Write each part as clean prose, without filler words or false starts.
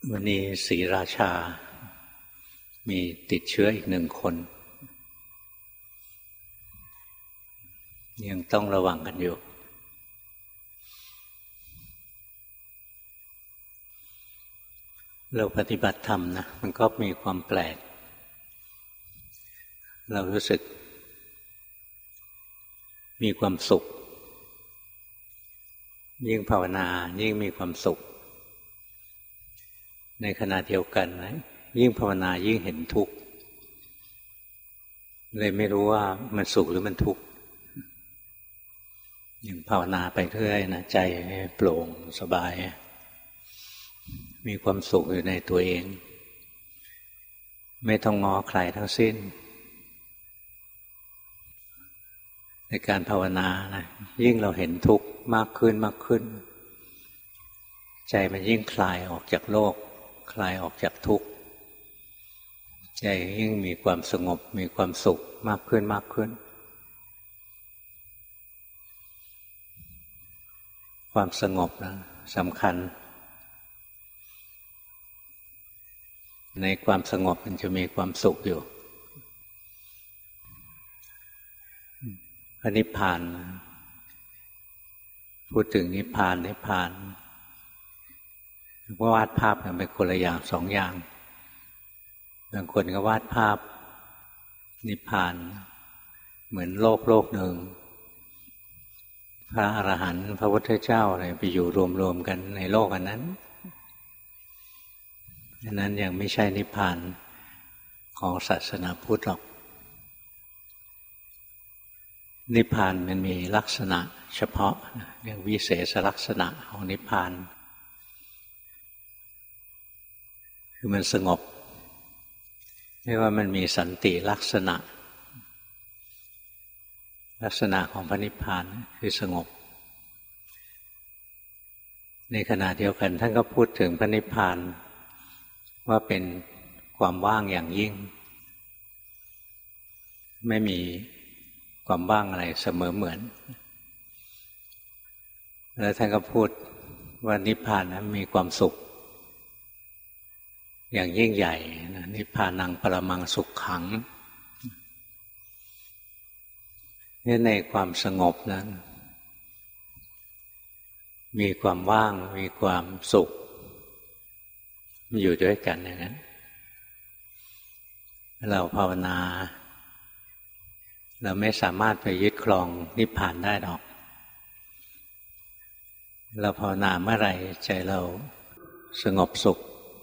วันนี้ศรีราชามีติดเชื้ออีก1 คนยังต้องระวังกันอยู่เราปฏิบัติธรรมนะมันก็มีความแปลกเรารู้สึกมีความสุขยิ่งภาวนายิ่งมีความสุขในขณะเดียวกันนะยิ่งภาวนายิ่งเห็นทุกข์เลยไม่รู้ว่ามันสุขหรือมันทุกข์อย่างภาวนาไปเรื่อยนะใจโปร่งสบายมีความสุขอยู่ในตัวเองไม่ต้องง้อใครทั้งสิ้นในการภาวนานะยิ่งเราเห็นทุกข์มากขึ้นมากขึ้นใจมันยิ่งคลายออกจากโลกคลายออกจากทุกข์ใจยิ่งมีความสงบมีความสุขมากขึ้นมากขึ้นความสงบนะสำคัญในความสงบมันจะมีความสุขอยู่พระนิพพานพูดถึงนิพพานว่าวาดภาพกันเป็นคนละอย่าง2 อย่างบางคนก็วาดภาพนิพพานเหมือนโลกหนึ่งพระอรหันต์พระพุทธเจ้าอะไรไปอยู่รวมๆกันในโลกอันนั้นยังไม่ใช่นิพพานของศาสนาพุทธหรอกนิพพานมันมีลักษณะเฉพาะเรียกวิเศษลักษณะของนิพพานคือมันสงบเรียกว่ามันมีสันติลักษณะของพระนิพพานคือสงบในขณะเดียวกันท่านก็พูดถึงพระนิพพานว่าเป็นความว่างอย่างยิ่งไม่มีความว่างอะไรเสมอเหมือนแล้วท่านก็พูดว่านิพพานนั้นมีความสุขอย่างยิ่งใหญ่นิพพานังปรมังสุขขังนี่ในความสงบนั้นมีความว่างมีความสุขอยู่ด้วยกันอย่างนั้นเราภาวนาเราไม่สามารถไปยึดครองนิพพานได้หรอกเราภาวนาเมื่อไหร่ใจเราสงบสุข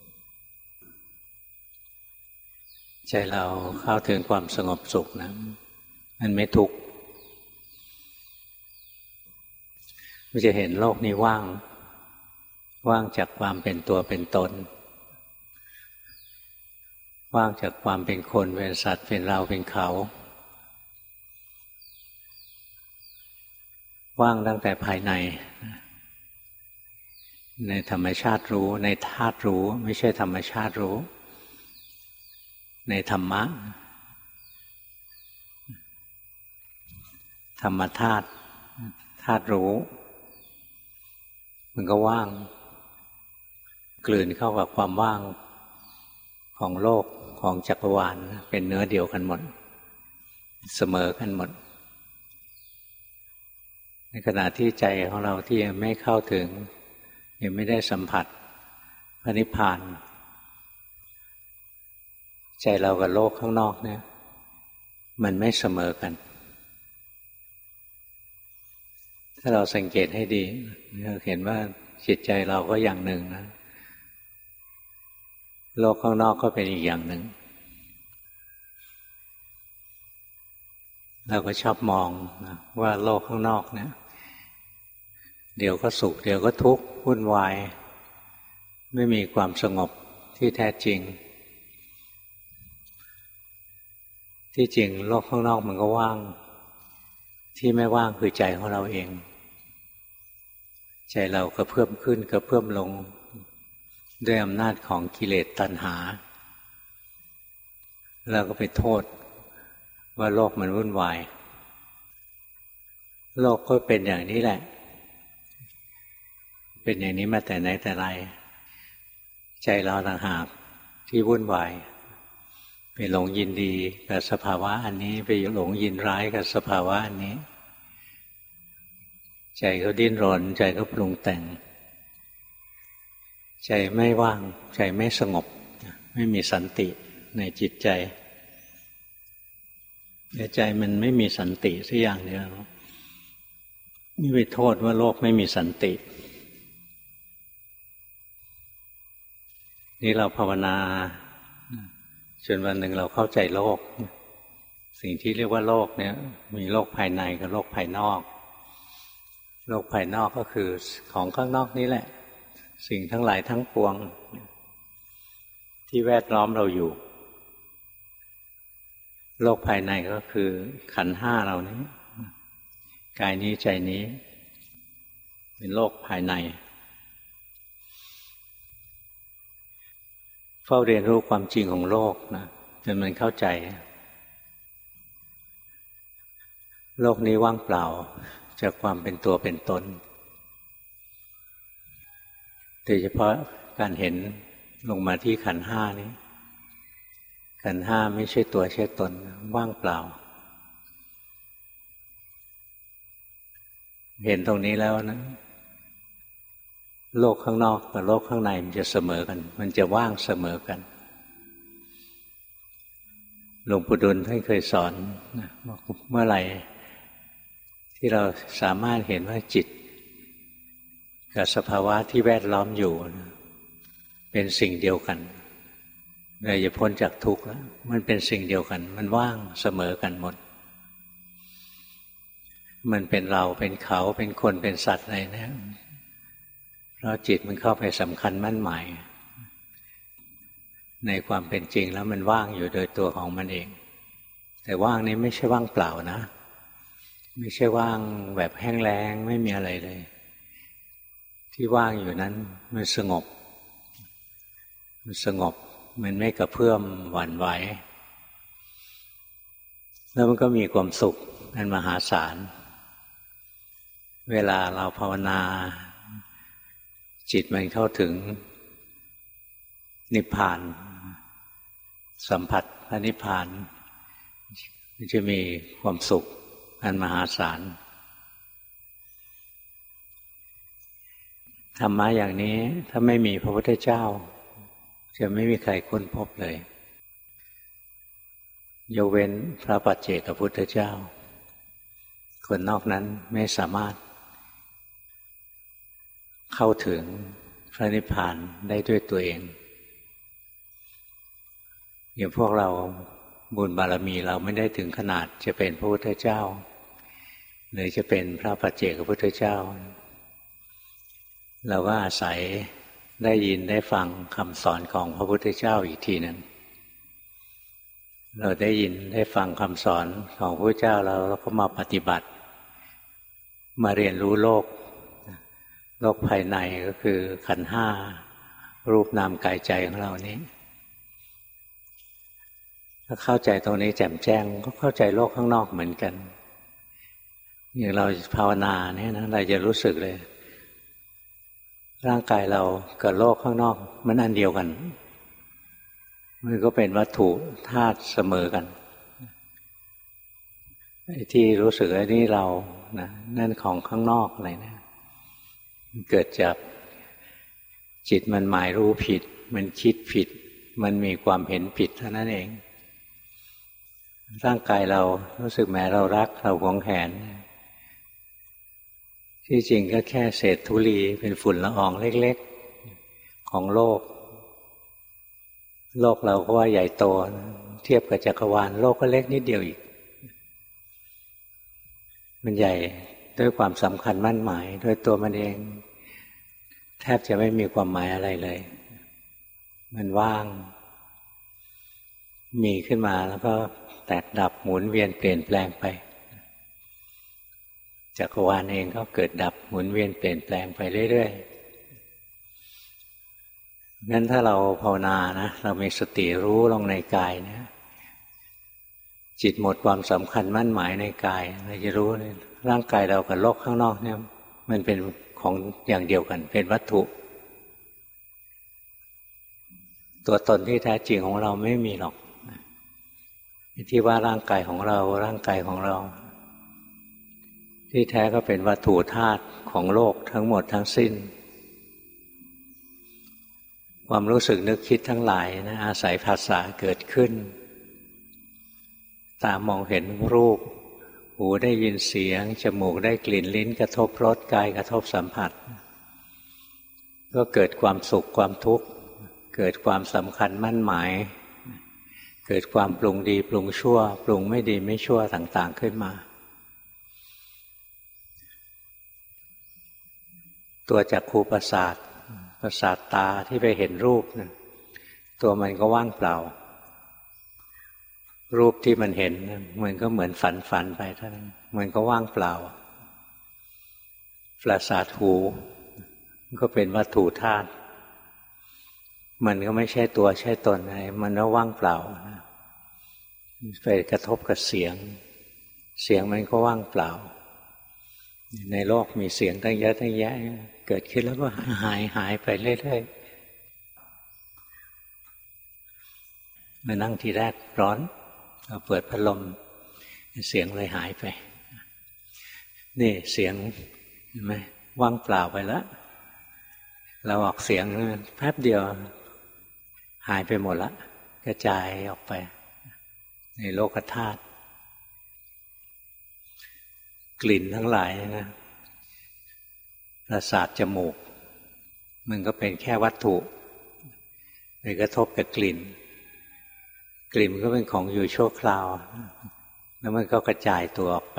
ใจเราเข้าถึงความสงบสุขนะมันไม่ทุกข์มันจะเห็นโลกนี้ว่างจากความเป็นตัวเป็นตนว่างจากความเป็นคนเป็นสัตว์เป็นเราเป็นเขาว่างตั้งแต่ภายในธรรมชาติรู้ในธาตุรู้ไม่ใช่ธรรมชาติรู้ในธรรมะธรรมธาตุธาตุรู้มันก็ว่างกลืนเข้ากับความว่างของโลกของจักรวาลเป็นเนื้อเดียวกันหมดเสมอกันหมดในขณะที่ใจของเราที่ยังไม่เข้าถึงยังไม่ได้สัมผัสพระนิพพานใจเรากับโลกข้างนอกเนี่ยมันไม่เสมอกันถ้าเราสังเกตให้ดีเราเห็นว่าจิตใจเราก็อย่างหนึ่งนะโลกข้างนอกก็เป็นอีกอย่างหนึ่งเราก็ชอบมองนะว่าโลกข้างนอกเนี่ยเดี๋ยวก็สุขเดี๋ยวก็ทุกข์วุ่นวายไม่มีความสงบที่แท้จริงที่จริงโลกข้างนอกมันก็ว่างที่ไม่ว่างคือใจของเราเองใจเราก็เพิ่มขึ้นก็เพิ่มลงด้วยอำนาจของกิเลสตัณหาเราก็ไปโทษว่าโลกมันวุ่นวายโลกก็เป็นอย่างนี้แหละเป็นอย่างนี้มาแต่ไหนแต่ไรใจเราต่างหากที่วุ่นวายไปหลงยินดีกับสภาวะอันนี้ไปหลงยินร้ายกับสภาวะอันนี้ใจก็ดิ้นรนใจก็ปรุงแต่งใจไม่ว่างใจไม่สงบไม่มีสันติในจิตใจใจมันไม่มีสันติสักอย่างเดียวไม่ไปโทษว่าโลกไม่มีสันตินี่เราภาวนาจนวันหนึ่งเราเข้าใจโลกสิ่งที่เรียกว่าโลกเนี่ยมีโลกภายในกับโลกภายนอกโลกภายนอกก็คือของข้างนอกนี้แหละสิ่งทั้งหลายทั้งปวงที่แวดล้อมเราอยู่โลกภายในก็คือขันธ์ห้าเรานี้กายนี้ใจนี้เป็นโลกภายในเฝ้าเรียนรู้ความจริงของโลกนะจนมันเข้าใจโลกนี้ว่างเปล่าจากความเป็นตัวเป็นตนโดยเฉพาะการเห็นลงมาที่ขันธ์ห้านี้ขันธ์ห้าไม่ใช่ตัวใช่ตนว่างเปล่าเห็นตรงนี้แล้วนะโลกข้างนอกกับโลกข้างในมันจะเสมอกันมันจะว่างเสมอกันหลวงปู่ดุลท่านเคยสอนนะเมื่อไหร่ที่เราสามารถเห็นว่าจิตกับสภาวะที่แวดล้อมอยู่นะเป็นสิ่งเดียวกันเราจะพ้นจากทุกข์แล้วมันเป็นสิ่งเดียวกันมันว่างเสมอกันหมดมันเป็นเราเป็นเขาเป็นคนเป็นสัตว์อะไรเนี่ยเพราะจิตมันเข้าไปสำคัญมั่นหมายในความเป็นจริงแล้วมันว่างอยู่โดยตัวของมันเองแต่ว่างนี้ไม่ใช่ว่างเปล่านะไม่ใช่ว่างแบบแห้งแล้งไม่มีอะไรเลยที่ว่างอยู่นั้นมันสงบมันไม่กระเพื่อมหวั่นไหวแล้วมันก็มีความสุขอันมหาศาลเวลาเราภาวนาจิตมันเข้าถึงนิพพานสัมผัสพระนิพพานมันจะมีความสุขอันมหาศาลธรรมะอย่างนี้ถ้าไม่มีพระพุทธเจ้าจะไม่มีใครค้นพบเลยยกเว้นพระปัจเจกพุทธเจ้าคนนอกนั้นไม่สามารถเข้าถึงพระนิพพานได้ด้วยตัวเองอย่างพวกเราบุญบารมีเราไม่ได้ถึงขนาดจะเป็นพระพุทธเจ้าหรือจะเป็นพระปัจเจกพุทธเจ้าเราก็อาศัยได้ยินได้ฟังคำสอนของพระพุทธเจ้าอีกทีหนึ่งเราได้ยินได้ฟังคำสอนของพระพุทธเจ้าเราก็มาปฏิบัติมาเรียนรู้โลกภายในก็คือขันธ์ห้ารูปนามกายใจของเรานี้ถ้าเข้าใจตรงนี้แจ่มแจ้งก็เข้าใจโลกข้างนอกเหมือนกันอย่างเราภาวนาเนี่ยนะเราจะรู้สึกเลยร่างกายเรากับโลกข้างนอกมันอันเดียวกันมันก็เป็นวัตถุธาตุเสมอกันไอ้ที่รู้สึกไอ้นี่เรานะนั่นของข้างนอกอะไรนะเกิดจากจิตมันหมายรู้ผิดมันคิดผิดมันมีความเห็นผิดเท่านั้นเองร่างกายเรารู้สึกแม้เรารักเราหวงแหนที่จริงก็แค่เศษธุลีเป็นฝุ่นละอองเล็กๆของโลกเราก็ว่าใหญ่โตเทียบกับจักรวาลโลกก็เล็กนิดเดียวอีกมันใหญ่ด้วยความสำคัญมั่นหมายด้วยตัวมันเองแทบจะไม่มีความหมายอะไรเลยมันว่างมีขึ้นมาแล้วก็แตกดับหมุนเวียนเปลี่ยนแปลงไปจักรวาลเองก็เกิดดับหมุนเวียนเปลี่ยนแปลงไปเรื่อยๆงั้นถ้าเราภาวนานะเรามีสติรู้ลงในกายนะจิตหมดความสำคัญมั่นหมายในกายเราจะรู้เลยร่างกายเรากับโลกข้างนอกเนี่ยมันเป็นของอย่างเดียวกันเป็นวัตถุตัวตนที่แท้จริงของเราไม่มีหรอกที่ว่าร่างกายของเราร่างกายของเราที่แท้ก็เป็นวัตถุธาตุของโลกทั้งหมดทั้งสิ้นความรู้สึกนึกคิดทั้งหลายนะอาศัยภาษาเกิดขึ้นตามองเห็นรูปหูได้ยินเสียงจมูกได้กลิ่นลิ้นกระทบรสกายกระทบสัมผัสก็เกิดความสุขความทุกข์เกิดความสำคัญมั่นหมายเกิดความปรุงดีปรุงชั่วปรุงไม่ดีไม่ชั่วต่างๆขึ้นมาตัวจักขุประสาทตาที่ไปเห็นรูปนะตัวมันก็ว่างเปล่ารูปที่มันเห็นมันก็เหมือนฝันไปเท่านั้นมันก็ว่างเปล่าประสาทหูก็เป็นวัตถุธาตุมันก็ไม่ใช่ตัวใช่ตนอะไรมันก็ว่างเปล่าไปกระทบกับเสียงมันก็ว่างเปล่าในโลกมีเสียงตั้งเยอะตั้งแยะเกิดขึ้นแล้วก็หายไปเรื่อยๆมานั่งทีแรกร้อนเราเปิดพัดลมเสียงเลยหายไปนี่เสียงเห็นไหมว่างเปล่าไปแล้วเราออกเสียงแป๊บเดียวหายไปหมดละกระจายออกไปในโลกธาตุกลิ่นทั้งหลายนะประสาทจมูกมันก็เป็นแค่วัตถุไปกระทบกับกลิ่นมันก็เป็นของอยู่ชั่วคราวแล้วมันก็กระจายตัวออกไป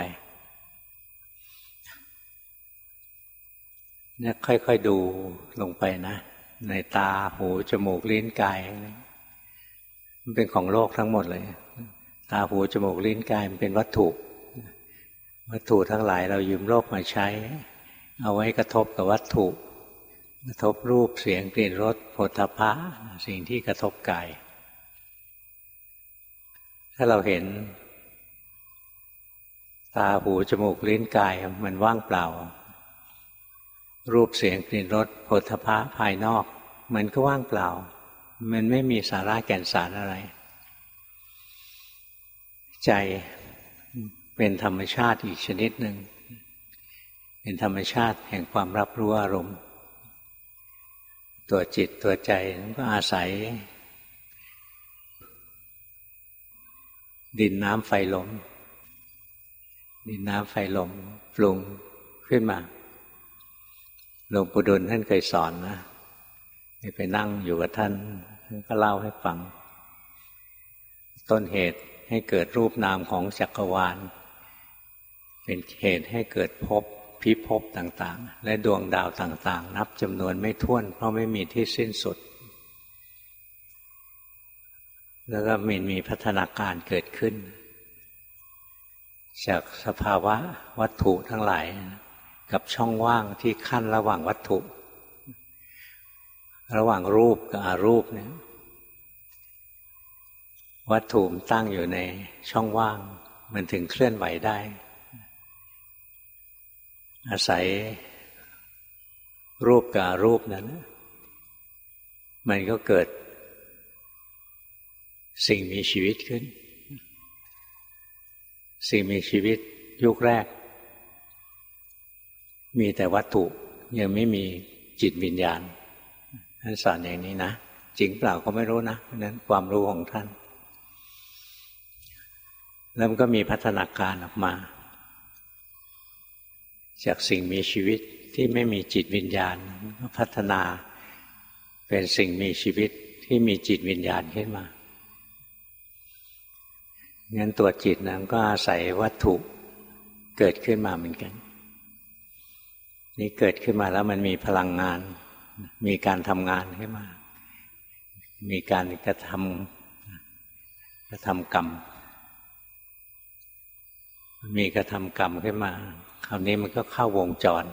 เนี่ยค่อยๆดูลงไปนะในตาหูจมูกลิ้นกายมันเป็นของโลกทั้งหมดเลยตาหูจมูกลิ้นกายมันเป็นวัตถุทั้งหลายเรายืมโลกมาใช้เอาไว้กระทบกับวัตถุกระทบรูปเสียงกลิ่นรสโผฏฐัพพะสิ่งที่กระทบกายถ้าเราเห็นตาหูจมูกลิ้นกายมันว่างเปล่ารูปเสียงกลิ่นรสโผฏฐัพพะภายนอกมันก็ว่างเปล่ามันไม่มีสาระแก่นสารอะไรใจเป็นธรรมชาติอีกชนิดหนึ่งเป็นธรรมชาติแห่งความรับรู้อารมณ์ตัวจิตตัวใจก็อาศัยดินน้ำไฟลมปรุงขึ้นมาหลวงปู่ดุลท่านเคยสอนนะไปนั่งอยู่กับท่านก็เล่าให้ฟังต้นเหตุให้เกิดรูปนามของจักรวาลเป็นเหตุให้เกิดภพพิภพต่างๆและดวงดาวต่างๆนับจำนวนไม่ถ้วนเพราะไม่มีที่สิ้นสุดแล้วก็มีพัฒนาการเกิดขึ้นจากสภาวะวัตถุทั้งหลายกับช่องว่างที่ขั้นระหว่างวัตถุระหว่างรูปกับอรูปเนี่ยวัตถุตั้งอยู่ในช่องว่างมันถึงเคลื่อนไหวได้อาศัยรูปกับอรูปนั้นมันก็เกิดสิ่งมีชีวิตขึ้นสิ่งมีชีวิตยุคแรกมีแต่วัตถุยังไม่มีจิตวิญญาณท่านสอนอย่างนี้นะจริงเปล่าก็ไม่รู้นะเพราะนั้นความรู้ของท่านแล้วมันก็มีพัฒนาการออกมาจากสิ่งมีชีวิตที่ไม่มีจิตวิญญาณก็พัฒนาเป็นสิ่งมีชีวิตที่มีจิตวิญญาณขึ้นมางั้นตัวจิตนั้นก็อาศัยวัตถุเกิดขึ้นมาเหมือนกันนี่เกิดขึ้นมาแล้วมันมีพลังงานมีการทำงานขึ้นมามีการกระทำกรรมมีกระทำกรรมขึ้นมาคราวนี้มันก็เข้าวงจร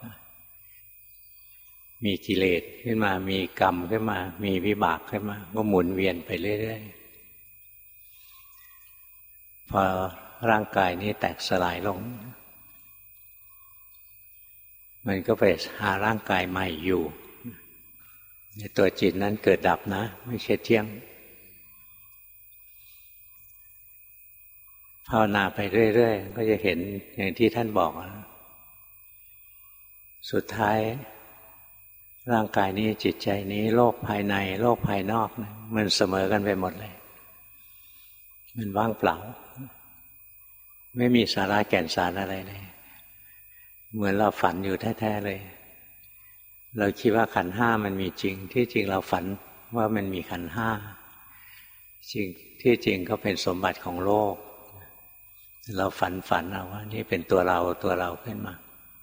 มีกิเลสขึ้นมามีกรรมขึ้นมามีวิบากขึ้นมาก็หมุนเวียนไปเรื่อยๆพอร่างกายนี้แตกสลายลงมันก็ไปหาร่างกายใหม่อยู่ในตัวจิตนั้นเกิดดับนะไม่ใช่เที่ยงภาวนาไปเรื่อยๆก็จะเห็นอย่างที่ท่านบอกสุดท้ายร่างกายนี้จิตใจนี้โลกภายในโลกภายนอกมันเสมอกันไปหมดเลยมันว่างเปล่าไม่มีสาระแก่นสารอะไรเลยเหมือนเราฝันอยู่แท้ๆเลยเราคิดว่าขันธ์ห้ามันมีจริงที่จริงเราฝันว่ามันมีขันธ์ห้าจริงที่จริงก็เป็นสมบัติของโลกเราฝันเอาว่านี่เป็นตัวเราขึ้นมา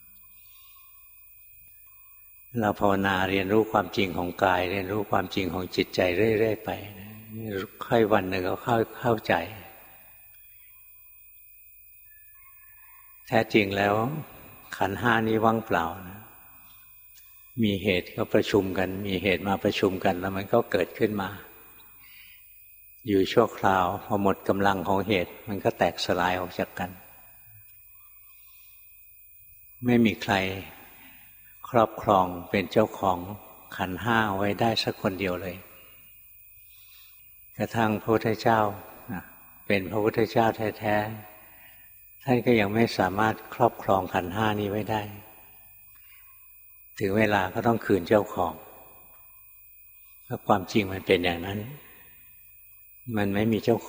เราภาวนาเรียนรู้ความจริงของกายเรียนรู้ความจริงของจิตใจเรื่อยๆไปค่อยวันหนึ่งก็เข้าใจแท้จริงแล้วขันธ์ห้านี้ว่างเปล่านะมีเหตุก็ประชุมกันมีเหตุมาประชุมกันแล้วมันก็เกิดขึ้นมาอยู่ชั่วคราวพอหมดกำลังของเหตุมันก็แตกสลายออกจากกันไม่มีใครครอบครองเป็นเจ้าของขันธ์ห้าไว้ได้สักคนเดียวเลยกระทั่งพระพุทธเจ้าเป็นพระพุทธเจ้าแท้ๆท่านก็ยังไม่สามารถครอบครองขันธ์ห้านี้ไว้ได้ถึงเวลาก็ต้องคืนเจ้าของเพราะความจริงมันเป็นอย่างนั้นมันไม่มีเจ้า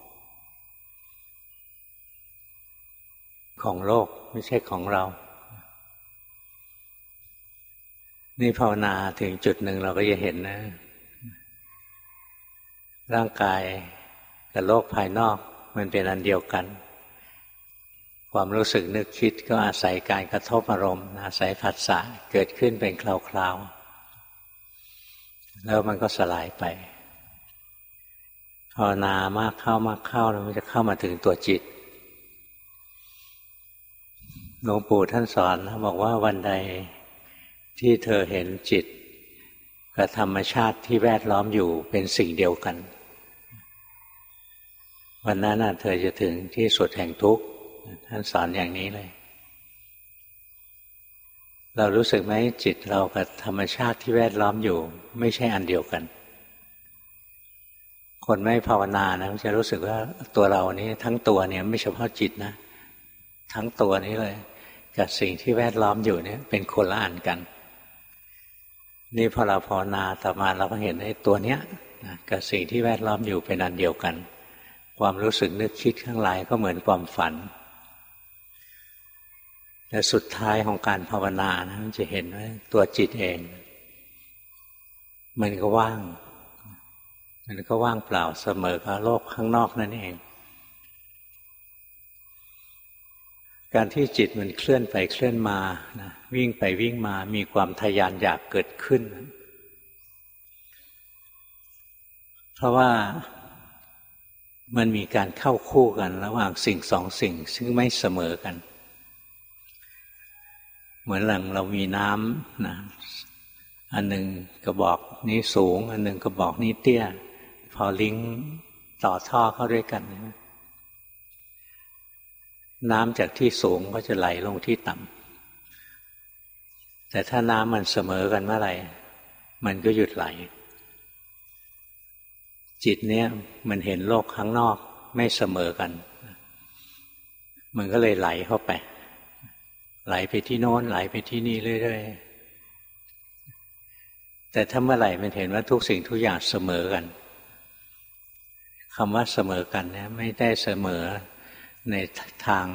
ของโลกไม่ใช่ของเรานี่ภาวนาถึงจุดหนึ่งเราก็จะเห็นนะร่างกายกับโลกภายนอกมันเป็นอันเดียวกันความรู้สึกนึกคิดก็อาศัยการกระทบอารมณ์อาศัยผัสสะเกิดขึ้นเป็นคราวๆแล้วมันก็สลายไปภาวนามากเข้แล้วมันจะเข้ามาถึงตัวจิตหลวงปู่ท่านสอนบอกว่าวันใดที่เธอเห็นจิตกับธรรมชาติที่แวดล้อมอยู่เป็นสิ่งเดียวกันวันนั้นเธอจะถึงที่สุดแห่งทุกข์ท่านสอนอย่างนี้เลยเรารู้สึกไหมจิตเรากับธรรมชาติที่แวดล้อมอยู่ไม่ใช่อันเดียวกันคนไม่ภาวนานะมันจะรู้สึกว่าตัวเรานี้ทั้งตัวเนี่ยไม่เฉพาะจิตนะทั้งตัวนี้เลยกับสิ่งที่แวดล้อมอยู่เนี่ยเป็นคนละอันกันนี่พอเราภาวนาต่อมาเราก็เห็นไอ้ตัวเนี้ยกับสิ่งที่แวดล้อมอยู่เป็นอันเดียวกันความรู้สึกนึกคิดข้างหลายก็เหมือนความฝันแต่สุดท้ายของการภาวนานะมันจะเห็นว่าตัวจิตเองมันก็ว่างเปล่าเสมอกับโลกข้างนอกนั่นเองการที่จิตมันเคลื่อนไปเคลื่อนมานะวิ่งไปวิ่งมามีความทะยานอยากเกิดขึ้นเพราะว่ามันมีการเข้าคู่กันระหว่างสิ่งสองสิ่งซึ่งไม่เสมอกันเหมือนเรามีน้ำนะอันหนึ่งกระบอกนี้สูงอันหนึ่งกระบอกนี้เตี้ยพอลิงก์ต่อท่อเข้าด้วยกันน้ำจากที่สูงก็จะไหลลงที่ต่ำแต่ถ้าน้ำมันเสมอกันเมื่อไหร่มันก็หยุดไหลจิตเนี่ยมันเห็นโลกข้างนอกไม่เสมอกันมันก็เลยไหลเข้าไปไหลไปที่โน้นไหลไปที่นี่เรื่อยๆแต่ถ้าเมื่อไหร่มันเห็นว่าทุกสิ่งทุกอย่างเสมอกันคำว่าเสมอกันเนี่ยไม่ได้เสมอในทาง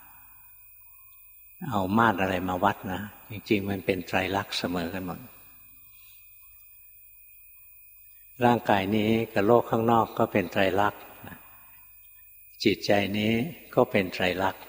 เอามาตรอะไรมาวัดนะจริงๆมันเป็นไตรลักษณ์เสมอกันหมดร่างกายนี้กับโลกข้างนอกก็เป็นไตรลักษณ์จิตใจนี้ก็เป็นไตรลักษณ์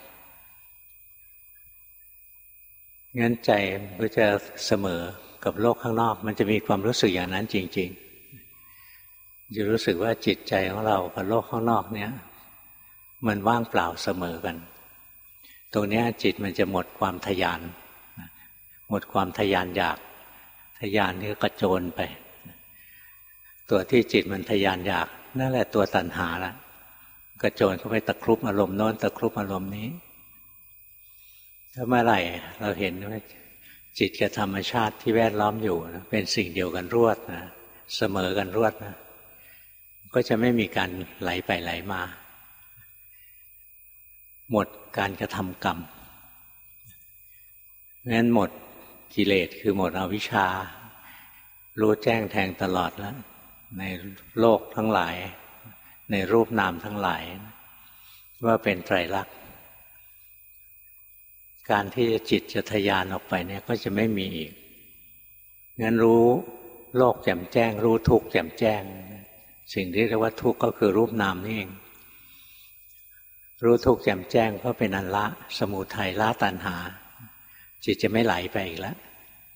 งั้นใจก็จะเสมอกับโลกข้างนอกมันจะมีความรู้สึกอย่างนั้นจริงๆจะรู้สึกว่าจิตใจของเรากับโลกข้างนอกเนี้ยมันว่างเปล่าเสมอกันตรงนี้จิตมันจะหมดความทยานหมดความทยานอยากทยานนี่ก็กระโจนไปตัวที่จิตมันทยานอยากนั่นแหละตัวตัณหาละกระโจนเข้าไปตะครุบอารมณ์โน้นตะครุบอารมณ์นี้ถ้าเมื่อไหร่เราเห็นว่าจิตกับธรรมชาติที่แวดล้อมอยู่นะเป็นสิ่งเดียวกันรวดนะเสมอกันรวดนะก็จะไม่มีการไหลไปไหลมาหมดการกระทำกรรมงั้นหมดกิเลสคือหมดอวิชชารู้แจ้งแทงตลอดแล้วในโลกทั้งหลายในรูปนามทั้งหลายว่าเป็นไตรลักษณ์การที่จิตจะทะยานออกไปเนี่ยก็จะไม่มีอีกงั้นรู้โลกแจ่มแจ้งรู้ทุกข์แจ่มแจ้งสิ่งที่เรียกว่าทุกข์ก็คือรูปนามนี่เองรู้ทุกข์แจ่มแจ้งก็เป็นอันละสมุทัยละตัณหาจิตจะไม่ไหลไปอีกแล้ว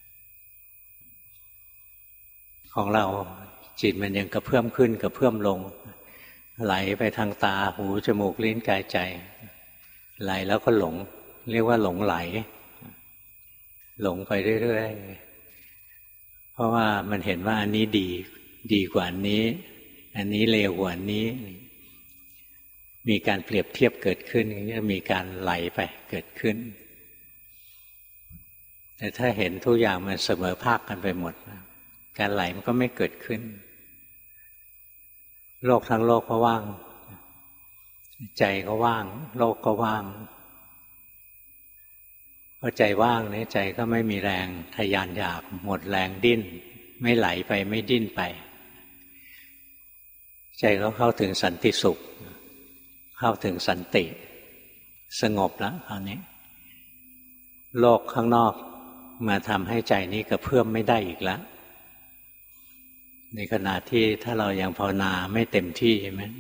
ของเราจิตมันยังกระเพื่อมขึ้นกระเพื่อมลงไหลไปทางตาหูจมูกลิ้นกายใจไหลแล้วก็หลงเรียกว่าหลงไหลหลงไปเรื่อยๆเพราะว่ามันเห็นว่าอันนี้ดีกว่าอันนี้อันนี้เลวกว่าอันนี้มีการเปรียบเทียบเกิดขึ้นก็มีการไหลไปเกิดขึ้นแต่ถ้าเห็นทุกอย่างมันเสมอภาคกันไปหมดการไหลมันก็ไม่เกิดขึ้นโลกทั้งโลกก็ว่างใจก็ว่างโลกก็ว่างพอใจว่างเนี่ยใจก็ไม่มีแรงทะยานอยากหมดแรงดิ้นไม่ไหลไปไม่ดิ้นไปใจก็เข้าถึงสันติสุขเข้าถึงสันติสงบแล้วคราวนี้โลกข้างนอกมาทำให้ใจนี้กระเพื่อมไม่ได้อีกแล้วในขณะที่ถ้าเรายังภาวนาไม่เต็มที่ใช่ไหม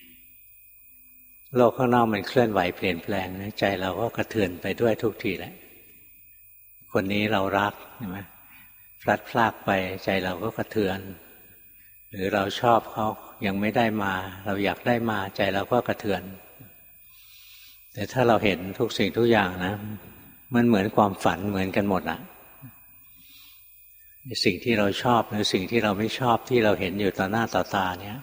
โลกข้างนอกมันเคลื่อนไหวเปลี่ยนแปลงใจเราก็กระเทือนไปด้วยทุกทีแหละคนนี้เรารักใช่ไหมพลัดพรากไปใจเราก็กระเทือนหรือเราชอบเขายังไม่ได้มาเราอยากได้มาใจเราก็กระเทือนแต่ถ้าเราเห็นทุกสิ่งทุกอย่างนะมันเหมือนความฝันเหมือนกันหมดอะสิ่งที่เราชอบหรือสิ่งที่เราไม่ชอบที่เราเห็นอยู่ต่อหน้าต่อตาเนี่ย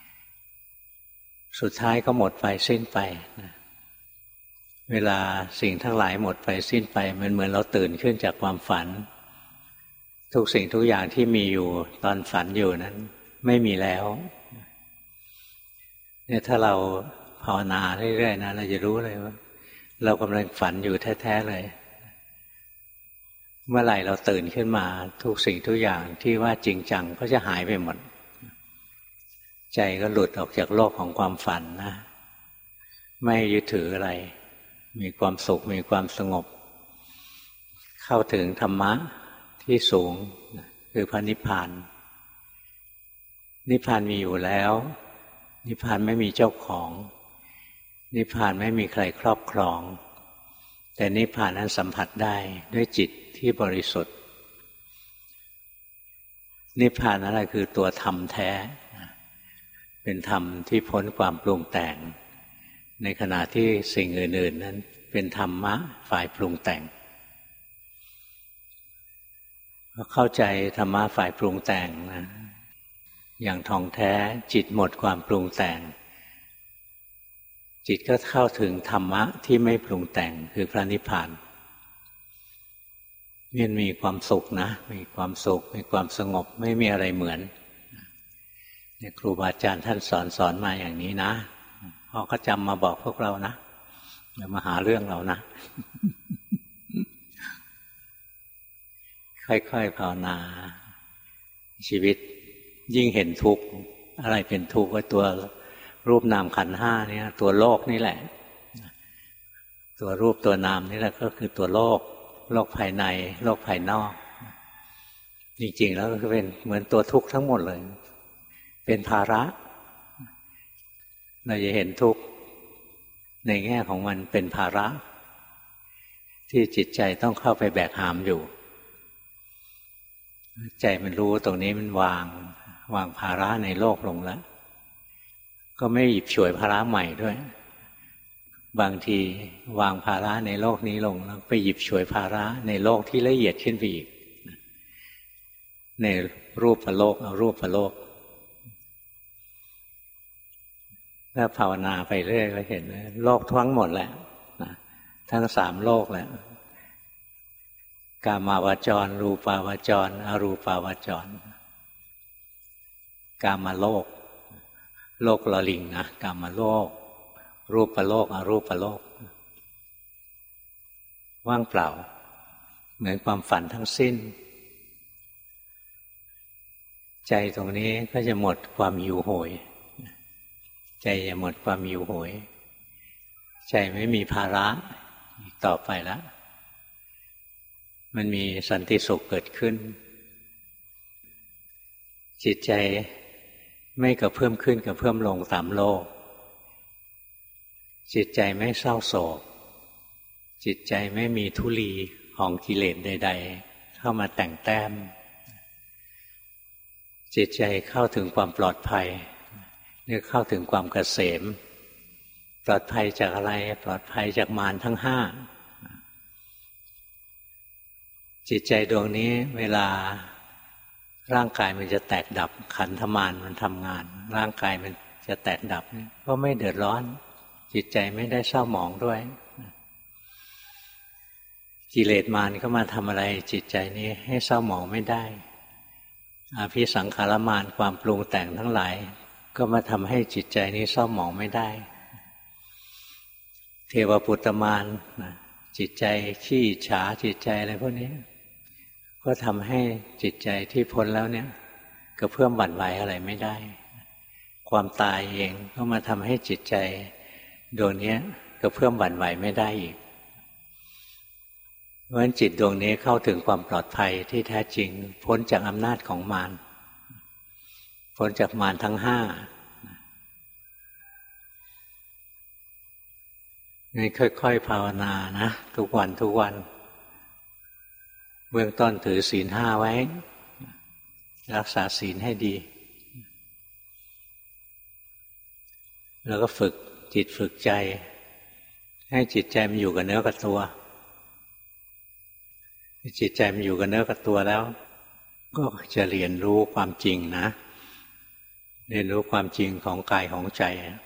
สุดท้ายก็หมดไปสิ้นไปเวลาสิ่งทั้งหลายหมดไปสิ้นไปมันเหมือนเราตื่นขึ้นจากความฝันทุกสิ่งทุกอย่างที่มีอยู่ตอนฝันอยู่นั้นไม่มีแล้วเนี่ยถ้าเราภาวนาเรื่อยๆนะเราจะรู้เลยว่าเรากำลังฝันอยู่แท้ๆเลยเมื่อไหร่เราตื่นขึ้นมาทุกสิ่งทุกอย่างที่ว่าจริงจังก็จะหายไปหมดใจก็หลุดออกจากโลกของความฝันนะไม่ยึดถืออะไรมีความสุขมีความสงบเข้าถึงธรรมะที่สูงคือพระนิพพานนิพพานมีอยู่แล้วนิพพานไม่มีเจ้าของนิพพานไม่มีใครครอบครองแต่นิพพานนั้นสัมผัสได้ด้วยจิตที่บริสุทธิ์นิพพานนั้นคือตัวธรรมแท้เป็นธรรมที่พ้นความปรุงแต่งในขณะที่สิ่งอื่นๆนั้นเป็นธรรมะฝ่ายปรุงแต่งพอเข้าใจธรรมะฝ่ายปรุงแต่งนะอย่างท่องแท้จิตหมดความปรุงแต่งจิตก็เข้าถึงธรรมะที่ไม่ปรุงแต่งคือพระนิพพานมันมีความสุขนะมีความสุขมีความสงบไม่มีอะไรเหมือนเนี่ยครูบาอาจารย์ท่านสอนมาอย่างนี้นะเขาก็จำมาบอกพวกเรานะอย่ามาหาเรื่องเรานะค่อยๆภาวนาชีวิตยิ่งเห็นทุกข์อะไรเป็นทุกข์ก็ตัวรูปนามขันธ์ห้าเนี่ยตัวโลกนี่แหละตัวรูปตัวนามนี่แหละก็คือตัวโลกโลกภายในโลกภายนอกจริงๆแล้วก็เป็นเหมือนตัวทุกข์ทั้งหมดเลยเป็นภาระเราจะเห็นทุกข์ในแง่ของมันเป็นภาระที่จิตใจต้องเข้าไปแบกหามอยู่ใจมันรู้ตรงนี้มันวางภาระในโลกลงแล้วก็ไม่หยิบฉวยภาระใหม่ด้วยบางทีวางภาระในโลกนี้ลงแล้วไปหยิบฉวยภาระในโลกที่ละเอียดขึ้นไปอีกในรูปโลกเอารูปโลกถ้าภาวนาไปเรื่อยก็เห็นโลกทั้งหมดแหละทั้งสามโลกแหละกามาวจรรูปาวจรอรูปาวจรกามโลกโลกละลิงนะกามโลกรูปโลกอรูปโลกว่างเปล่าเหมือนความฝันทั้งสิ้นใจตรงนี้ก็จะหมดความหิวโหยใจจะหมดความหิวโหยใจไม่มีภาระอีกต่อไปแล้วมันมีสันติสุขเกิดขึ้นจิตใจไม่กระเพื่อมขึ้นกระเพื่อมลงตามโลกจิตใจไม่เศร้าโศกจิตใจไม่มีทุลีของกิเลสใดๆเข้ามาแต่งแต้มจิตใจเข้าถึงความปลอดภัยเรียกเข้าถึงความเกษมปลอดภัยจากอะไรปลอดภัยจากมารทั้งห้าจิตใจดวงนี้เวลาร่างกายมันจะแตกดับขันธมารมันทำงานร่างกายมันจะแตกดับก็ไม่เดือดร้อนจิตใจไม่ได้เศร้าหมองด้วยกิเลสมารก็มาทำอะไรจิตใจนี้ให้เศร้าหมองไม่ได้อภิสังขารมารความปรุงแต่งทั้งหลายก็มาทำให้จิตใจนี้เศร้าหมองไม่ได้เทวปุตตมารจิตใจขี้อิจฉาจิตใจอะไรพวกนี้ก็ทำให้จิตใจที่พ้นแล้วเนี่ยกระเพื่อมหวั่นไหวอะไรไม่ได้ความตายเองก็มาทำให้จิตใจดวงนี้กระเพื่อมหวั่นไหวไม่ได้อีกเพราะฉะนั้นจิตดวงนี้เข้าถึงความปลอดภัยที่แท้จริงพ้นจากอำนาจของมารพ้นจากมารทั้งห้านี่ค่อยๆภาวนานะทุกวันทุกวันเบื้องต้นถือศีลห้าไว้รักษาศีลให้ดีแล้วก็ฝึกจิตฝึกใจให้จิตใจมันอยู่กับเนื้อกับตัวจิตใจมันอยู่กับเนื้อกับตัวแล้วก็จะเรียนรู้ความจริงนะเรียนรู้ความจริงของกายของใจ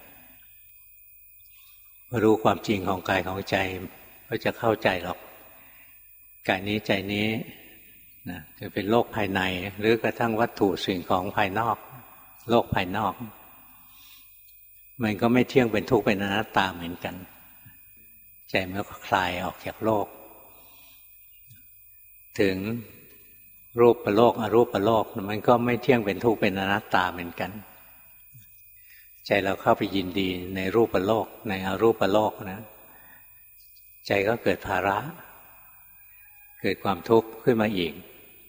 รู้ความจริงของกายของใจก็จะเข้าใจหรอกกายนี้ใจนี้นะจะเป็นโลกภายในหรือกระทั่งวัตถุสิ่งของภายนอกโลกภายนอกมันก็ไม่เที่ยงเป็นทุกข์เป็นอนัตตาเหมือนกันใจมันก็คลายออกจากโลกถึงรูปโลกอรูปโลกมันก็ไม่เที่ยงเป็นทุกข์เป็นอนัตตาเหมือนกันใจเราเข้าไปยินดีในรูปโลกในอรูปโลกนะใจก็เกิดภาระเกิดความทุกข์ขึ้นมาอีก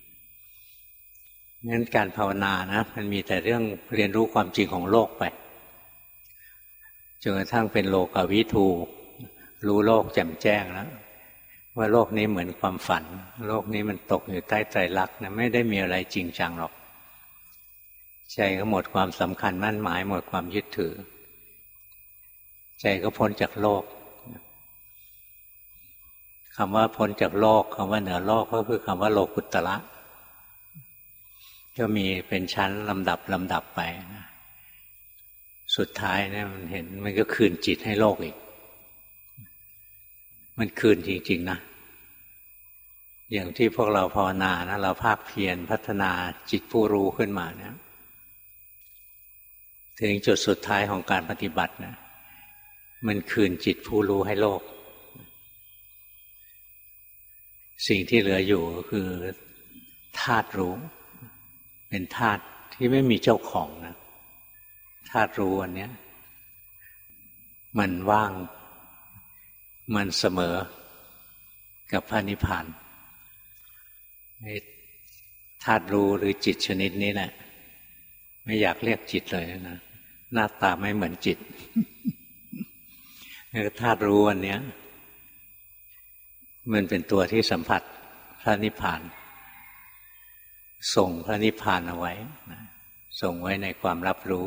งั้นการภาวนานะมันมีแต่เรื่องเรียนรู้ความจริงของโลกไปจนกระทั่งเป็นโลกวิทูรู้โลกแจ่มแจ้งแล้วว่าโลกนี้เหมือนความฝันโลกนี้มันตกอยู่ใต้ไตรลักษณ์นะไม่ได้มีอะไรจริงจังหรอกใจก็หมดความสำคัญมั่นหมายหมดความยึดถือใจก็พ้นจากโลกคำว่าพ้นจากโลกคำว่าเหนือโลกก็คือคำว่าโลกุตตระก็มีเป็นชั้นลำดับไปนะสุดท้ายเนี่ยมันเห็นมันก็คืนจิตให้โลกอีกมันคืนจริงๆนะอย่างที่พวกเราภาวนานะเราภาคเพียรพัฒนาจิตผู้รู้ขึ้นมาเนี่ยถึงจุดสุดท้ายของการปฏิบัตินะมันคืนจิตผู้รู้ให้โลกสิ่งที่เหลืออยู่ก็คือธาตุรู้เป็นธาตุที่ไม่มีเจ้าของนะธาตุรู้อันเนี้ยมันว่างมันเสมอกับพระนิพพานธาตุรู้หรือจิตชนิดนี้แหละไม่อยากเรียกจิตเลยนะหน้าตาไม่เหมือนจิตธาตุรู้อันเนี้ยมันเป็นตัวที่สัมผัสพระนิพพานส่งพระนิพพานเอาไว้นะส่งไว้ในความรับรู้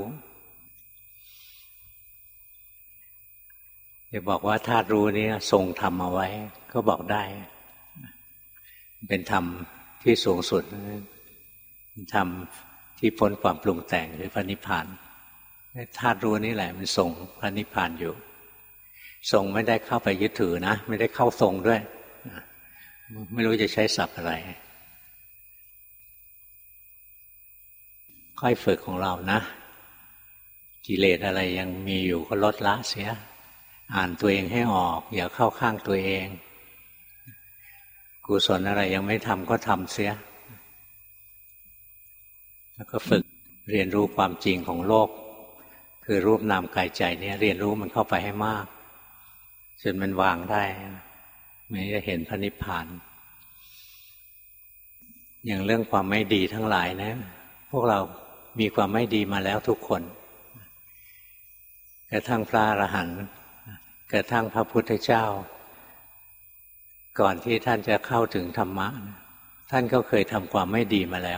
จะบอกว่าธาตุรู้นี้ทรงธรรมเอาไว้ก็บอกได้เป็นธรรมที่สูงสุดเป็นธรรมที่พ้นความปรุงแต่งหรือพระนิพพานธาตุรู้นี่แหละมันส่งพระนิพพานอยู่ทรงไม่ได้เข้าไปยึดถือนะไม่ได้เข้าทรงด้วยไม่รู้จะใช้ศัพท์อะไรค่อยฝึกของเรานะกิเลสอะไรยังมีอยู่ก็ลดละเสียอ่านตัวเองให้ออกอย่าเข้าข้างตัวเองกุศลอะไรยังไม่ทำก็ทำเสียแล้วก็ฝึกเรียนรู้ความจริงของโลกคือรูปนามกายใจเนี่ยเรียนรู้มันเข้าไปให้มากจนมันวางได้มันจะเห็นพระนิพพานอย่างเรื่องความไม่ดีทั้งหลายนะพวกเรามีความไม่ดีมาแล้วทุกคนกระทั่งพระอรหันต์กระทั่งพระพุทธเจ้าก่อนที่ท่านจะเข้าถึงธรรมะท่านก็เคยทำความไม่ดีมาแล้ว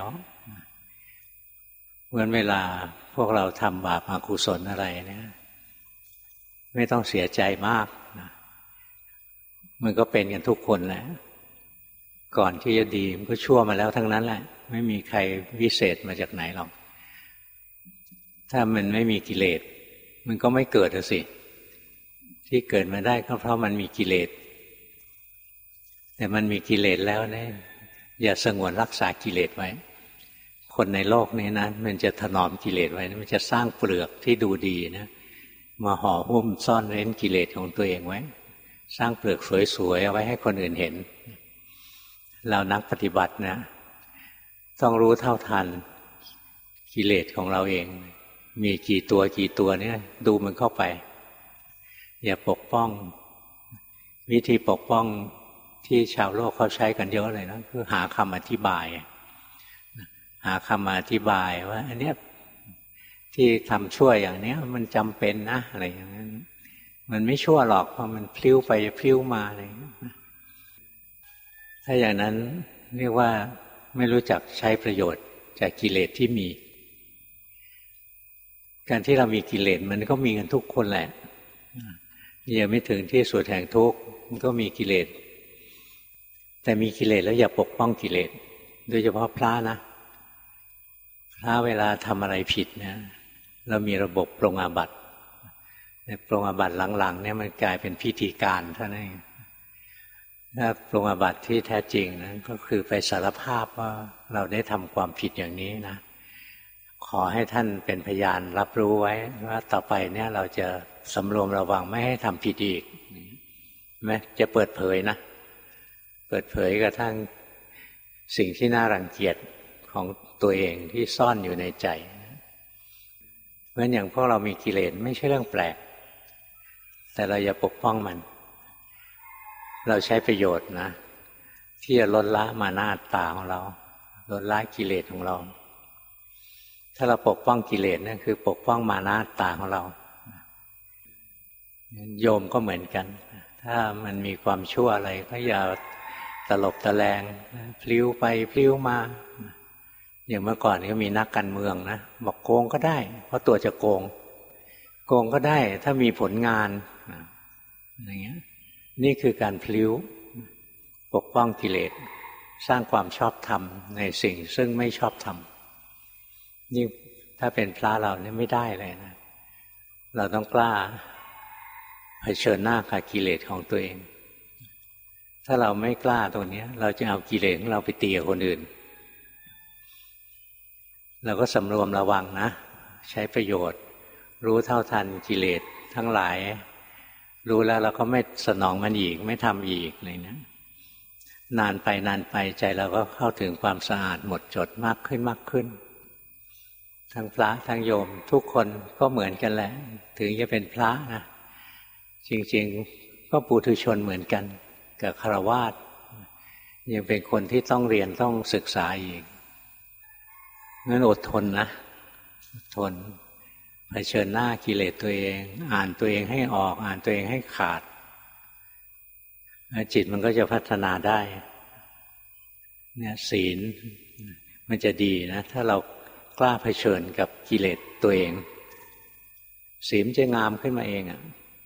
เมื่อเวลาพวกเราทำบาปอกุศลอะไรเนี่ยไม่ต้องเสียใจมากมันก็เป็นกันทุกคนแหละก่อนที่จะดีมันก็ชั่วมาแล้วทั้งนั้นแหละไม่มีใครวิเศษมาจากไหนหรอกถ้ามันไม่มีกิเลสมันก็ไม่เกิดสิที่เกิดมาได้ก็เพราะมันมีกิเลสแต่มันมีกิเลสแล้วเนี่ยอย่าสงวนรักษากิเลสไว้คนในโลกนี้นะมันจะถนอมกิเลสไว้มันจะสร้างเปลือกที่ดูดีนะมาห่อหุ้มซ่อนเร้นกิเลสของตัวเองไว้สร้างเปลือกสวยๆเอาไว้ให้คนอื่นเห็นเรานักปฏิบัตินะต้องรู้เท่าทันกิเลสของเราเองมีกี่ตัวเนี่ยดูมันเข้าไปอย่าปกป้องวิธีปกป้องที่ชาวโลกเขาใช้กันเยอะเลยนะคือหาคำอธิบายหาคำอธิบายว่าอันเนี้ยที่ทำชั่วอย่างเนี้ยมันจำเป็นนะอะไรอย่างนั้นมันไม่ชั่วหรอกเพราะมันพลิ้วไปพลิ้วมาอะไรถ้าอย่างนั้นเรียกว่าไม่รู้จักใช้ประโยชน์จากกิเลสที่มีการที่เรามีกิเลสมันก็มีกันทุกคนแหละยังไม่ถึงที่สุดแห่งทุกข์มันก็มีกิเลสแต่มีกิเลสแล้วอย่าปกป้องกิเลสโดยเฉพาะพระนะพระเวลาทำอะไรผิดนะเรามีระบบปรงอาบัติในปรงอาบัติหลังๆเนี่ยมันกลายเป็นพิธีการเท่านั้นเองถ้าปรงอาบัติที่แท้จริงนะก็คือไปสารภาพว่าเราได้ทำความผิดอย่างนี้นะขอให้ท่านเป็นพยานรับรู้ไว้ว่าต่อไปเนี่ยเราจะสำรวมระวังไม่ให้ทำผิดอีกไหมจะเปิดเผยนะเปิดเผยกระทั่งสิ่งที่น่ารังเกียจของตัวเองที่ซ่อนอยู่ในใจเพราะอย่างพวกเรามีกิเลสไม่ใช่เรื่องแปลกแต่เราอย่าปกป้องมันเราใช้ประโยชน์นะที่จะลดละมานะตาของเราลดละกิเลสของเราถ้าเราปกป้องกิเลสนั่นคือปกป้องมานะตาของเราโยมก็เหมือนกันถ้ามันมีความชั่วอะไรก็อย่าตลบตะแลงพลิ้วไปพลิ้วมาอย่างเมื่อก่อนก็มีนักการเมืองนะบอกโกงก็ได้เพราะตัวจะโกงก็ได้ถ้ามีผลงานอย่างเงี้ยนี่คือการพลิ้วปกป้องกิเลสสร้างความชอบธรรมในสิ่งซึ่งไม่ชอบธรรมนี่ถ้าเป็นพระเราเนี่ยไม่ได้เลยนะเราต้องกล้าเผชิญหน้ากับกิเลสของตัวเองถ้าเราไม่กล้าตรงนี้เราจะเอากิเลสของเราไปตีกับคนอื่นเราก็สำรวมระวังนะใช้ประโยชน์รู้เท่าทันกิเลสทั้งหลายรู้แล้วเราก็ไม่สนองมันอีกไม่ทำอีกอะไรนะนานไปใจเราก็เข้าถึงความสะอาดหมดจดมากขึ้นทั้งพระทั้งโยมทุกคนก็เหมือนกันแหละถึงจะเป็นพระนะจริงๆก็ปุถุชนเหมือนกันกับฆราวาสยังเป็นคนที่ต้องเรียนต้องศึกษาอีกงั้นอดทนนะอดทนเผชิญหน้ากิเลสตัวเองอ่านตัวเองให้ออกอ่านตัวเองให้ขาดจิตมันก็จะพัฒนาได้เนี่ยศีลมันจะดีนะถ้าเรากล้าเผชิญกับกิเลสตัวเองศีลจะงามขึ้นมาเองอ่ะ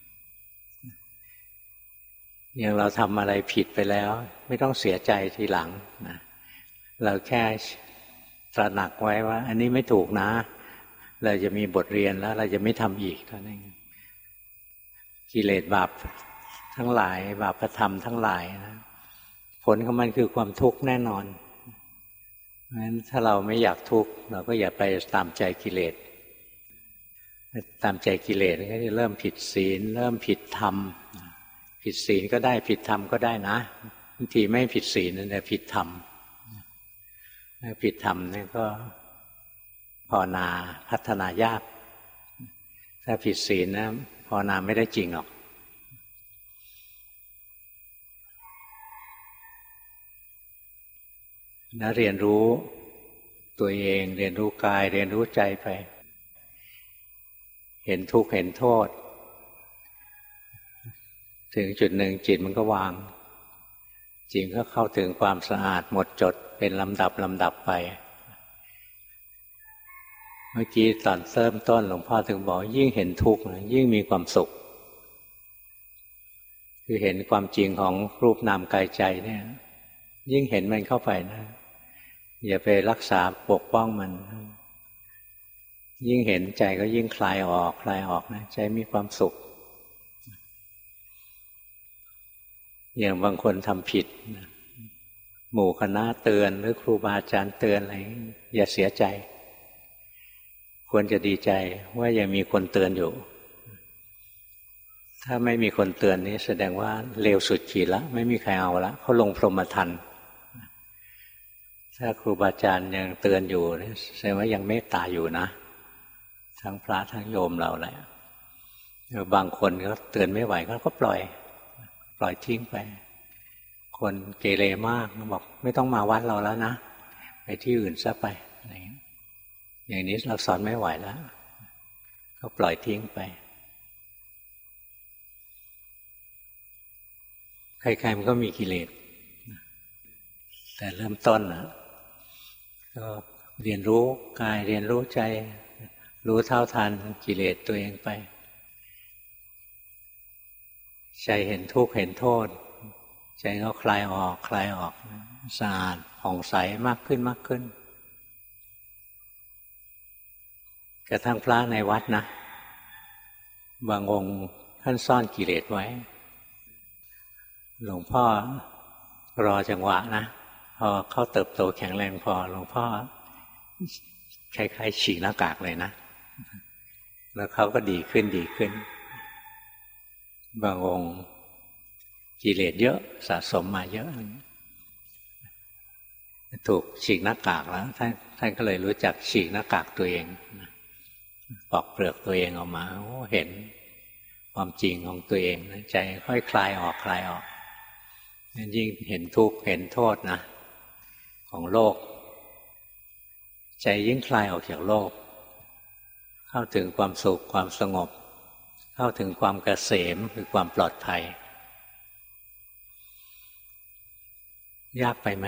อย่างเราทำอะไรผิดไปแล้วไม่ต้องเสียใจทีหลังนะเราแค่ตระหนักไว้ว่าอันนี้ไม่ถูกนะเราจะมีบทเรียนแล้วเราจะไม่ทำอีกเท่านั้นกิเลสบาปทั้งหลายบาปธรรมทั้งหลายนะผลของมันคือความทุกข์แน่นอนเพราะฉะนั้นถ้าเราไม่อยากทุกข์เราก็อย่าไปตามใจกิเลสตามใจกิเลสก็จะเริ่มผิดศีลเริ่มผิดธรรมผิดศีลก็ได้ผิดธรรมก็ได้นะบางทีไม่ผิดศีลแต่ผิดธรรมผิดธรรมนี่ก็ภาวนาพัฒนายากถ้าผิดศีลนะภาวนาไม่ได้จริงหรอกนะเรียนรู้ตัวเองเรียนรู้กายเรียนรู้ใจไปเห็นทุกข์เห็นโทษถึงจุดหนึ่งจิตมันก็วางจิตก็เข้าถึงความสะอาดหมดจดเป็นลำดับไปเมื่อกี้ตอนเริ่มต้นหลวงพ่อถึงบอกยิ่งเห็นทุกข์ยิ่งมีความสุขคือเห็นความจริงของรูปนามกายใจเนี่ยยิ่งเห็นมันเข้าไปนะอย่าไปรักษาปกป้องมันยิ่งเห็นใจก็ยิ่งคลายออกนะใจมีความสุขอย่างบางคนทำผิดหมู่คณะเตือนหรือครูบาอาจารย์เตือนอะไรอย่าเสียใจควรจะดีใจว่ายังมีคนเตือนอยู่ถ้าไม่มีคนเตือนนี้แสดงว่าเลวสุดขีดแล้วไม่มีใครเอาละเขาลงพรหมทัณฑ์ถ้าครูบาอาจารย์ยังเตือนอยู่แสดงว่ายังเมตตาอยู่นะทั้งพระทั้งโยมเราแหละบางคนก็เตือนไม่ไหวก็ปล่อยทิ้งไปคนเกเรมากบอกไม่ต้องมาวัดเราแล้วนะไปที่อื่นซะไปอะไรอย่างนี้เราสอนไม่ไหวแล้วก็ปล่อยทิ้งไปใครๆมันก็มีกิเลสแต่เริ่มต้นก็เรียนรู้กายเรียนรู้ใจรู้เท่าทันกิเลสตัวเองไปใจเห็นทุกข์เห็นโทษใจก็คลายออกสะอาดผ่องใสมากขึ้นกระทั่งพระในวัดนะบางองค์ท่านซ่อนกิเลสไว้หลวงพ่อรอจังหวะนะพอเขาเติบโตแข็งแรงพอหลวงพ่อคล้ายๆฉีกหน้ากากเลยนะแล้วเขาก็ดีขึ้นบางองค์กิเลสเยอะสะสมมาเยอะถูกฉีกหน้ากากแล้วท่านก็เลยรู้จักฉีกหน้ากากตัวเองปอกเปลือกตัวเองออกมาเห็นความจริงของตัวเองใจค่อยคลายออกยิ่งเห็นทุกข์เห็นโทษนะของโลกใจยิ่งคลายออกจากโลกเข้าถึงความสุขความสงบเข้าถึงความเกษมคือความปลอดภัยยากไปไหม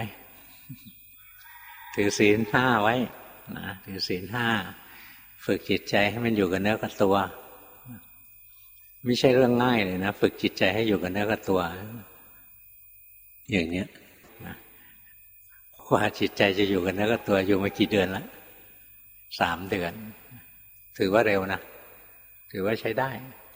ถือศีล 5ไว้นะถือศีล 5ฝึกจิตใจให้มันอยู่กับเนื้อกับตัวไม่ใช่เรื่องง่ายเลยนะฝึกจิตใจให้อยู่กับเนื้อกับตัวอย่างเนี้ยนะกว่าจิตใจจะอยู่กับเนื้อกับตัวอยู่มากี่เดือนแล้ว3 เดือนถือว่าเร็วนะถือว่าใช้ได้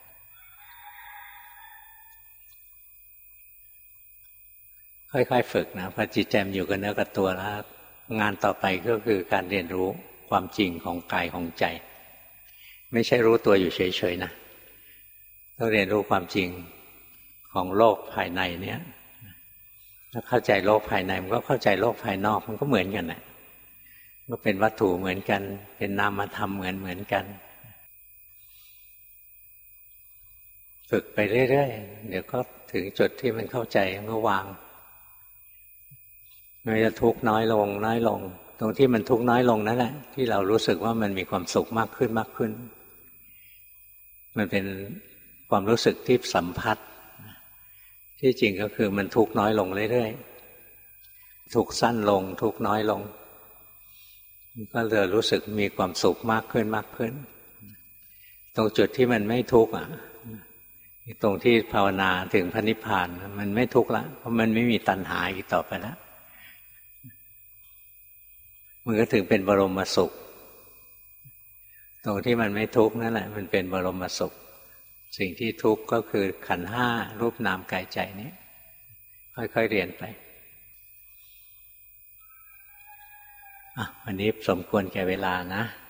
ค่อยๆฝึกนะพอจิตใจมันอยู่กับเนื้อกับตัวแล้วงานต่อไปก็คือการเรียนรู้ความจริงของกายของใจไม่ใช่รู้ตัวอยู่เฉยๆนะต้องเรียนรู้ความจริงของโลกภายในเนี่ยถ้าเข้าใจโลกภายในมันก็เข้าใจโลกภายนอกมันก็เหมือนกันนะก็เป็นวัตถุเหมือนกันเป็นนามธรรมเหมือนกันฝึกไปเรื่อยๆเดี๋ยวก็ถึงจุดที่มันเข้าใจมันก็วางมันจะทุกข์น้อยลงตรงที่มันทุกข์น้อยลงนั่นแหละที่เรารู้สึกว่ามันมีความสุขมากขึ้นมันเป็นความรู้สึกที่สัมผัสที่จริงก็คือมันทุกข์น้อยลงเรื่อยๆทุกข์สั้นลงทุกข์น้อยลงก็เลยรู้สึกมีความสุขมากขึ้นตรงจุดที่มันไม่ทุกข์ตรงที่ภาวนาถึงพระนิพพานมันไม่ทุกข์ละเพราะมันไม่มีตัณหาอีกต่อไปแล้วมันก็ถึงเป็นบรมสุขตรงที่มันไม่ทุกข์นั่นแหละมันเป็นบรมสุขสิ่งที่ทุกข์ก็คือขันธ์ 5รูปนามกายใจนี้ค่อยๆเรียนไปวันนี้สมควรแก่เวลานะ